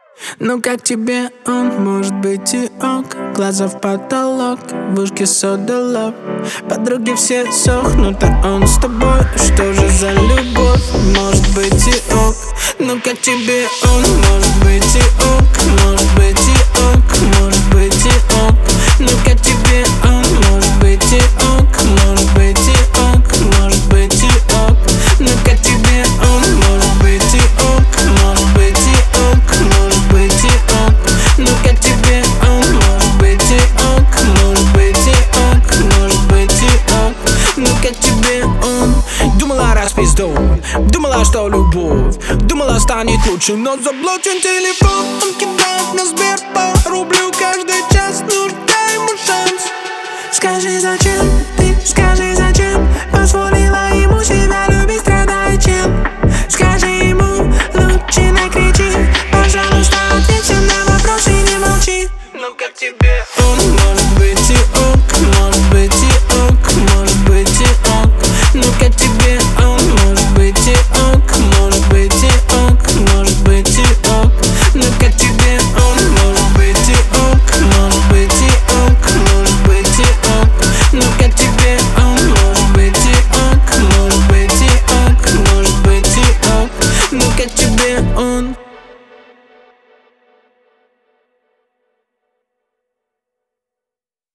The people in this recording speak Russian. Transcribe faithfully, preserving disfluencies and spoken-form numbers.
Ну как тебе он, может быть и ок. Глаза в потолок, в ушке сода лоб. Подруги все сохнут, а он с тобой. Что же за любовь, может быть и ок. Ну как тебе он, может быть и ок. Может быть и ок, может быть и ок. Ну как тебе он, может быть и ок. Может быть и ок, может быть и ок. Ну как тебе он, может быть и ок. Может быть и ок, может быть и ок. Ну как тебе он, может быть и ок. Может быть и ок, может быть и ок. Ну как тебе он. Думала, распиздуй, думала, что любовь, думала, станет лучше, но заблочен телефон. Он кидает на Сбер по рублю каждый час. Ну дай ему шанс. Скажи, зачем ты, скажи, зачем